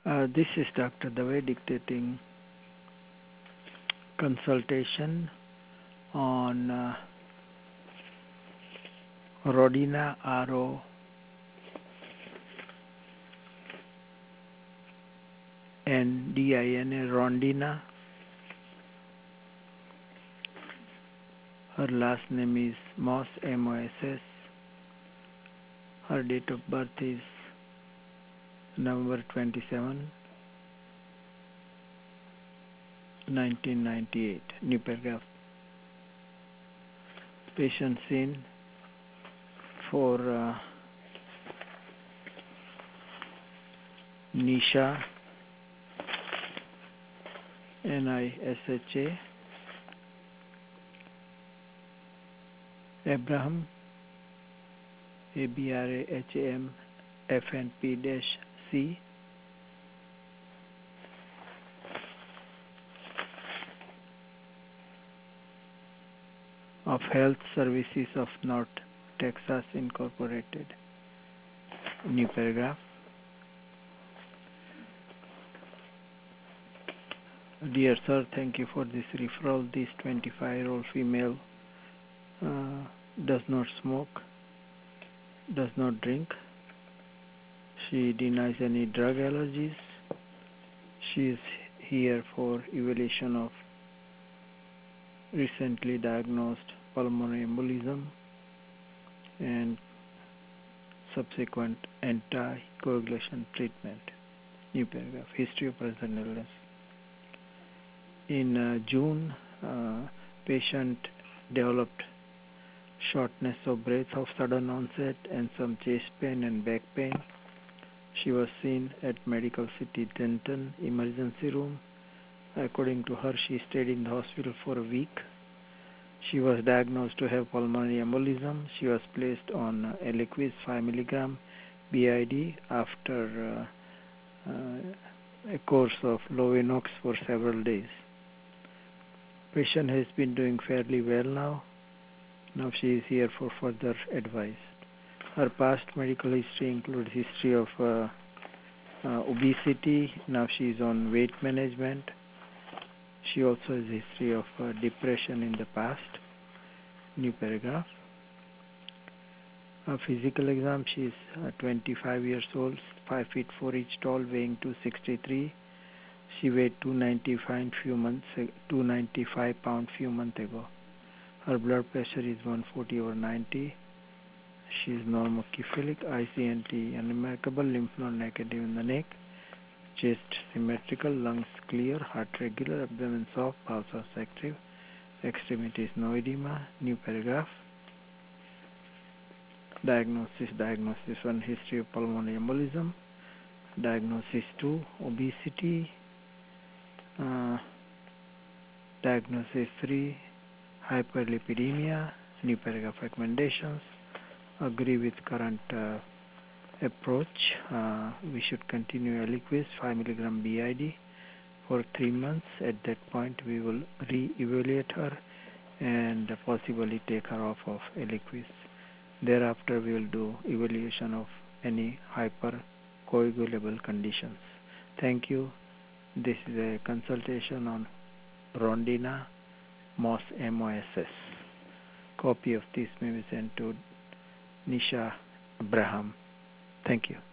This is Dr. Dave dictating consultation on Rodina, R-O-N-D-I-N-A, Rondina. Her last name is Moss, M-O-S-S. Her date of birth is November 27, 1998. New paragraph. Patient seen for Nisha, Nisha, Abraham, Abraham, FNP-C, of Health Services of North Texas Incorporated. New paragraph. Dear sir, thank you for this referral. This 25-year-old female does not smoke, does not drink. She denies any drug allergies. She is here for evaluation of recently diagnosed pulmonary embolism and subsequent anticoagulation treatment. New paragraph. History of present illness. In June, patient developed shortness of breath of sudden onset and some chest pain and back pain. She was seen at Medical City Denton emergency room. According to her, she stayed in the hospital for a week. She was diagnosed to have pulmonary embolism. She was placed on Eliquis 5 mg BID after a course of Lovenox for several days. Patient has been doing fairly well now. Now she is here for further advice. Her past medical history includes history of obesity. Now she is on weight management. She also has history of depression in the past. New paragraph. A physical exam. She is 25 years old, 5 feet 4 inches tall, weighing 263. She weighed 295 pounds few months ago. Her blood pressure is 140/90. She is normocephalic, ICNT unremarkable, lymph node negative in the neck, chest symmetrical, lungs clear, heart regular, abdomen soft, pulse active, extremities no edema. New paragraph. Diagnosis 1, history of pulmonary embolism. Diagnosis 2, obesity. Diagnosis 3, hyperlipidemia. New paragraph. Recommendations. Agree with current approach. We should continue Eliquis 5 mg BID for 3 months. At that point, we will re-evaluate her and possibly take her off of Eliquis. Thereafter, we will do evaluation of any hypercoagulable conditions. Thank you. This is a consultation on Rondina, Moss, M-O-S-S. Copy of this may be sent to Nisha Abraham. Thank you.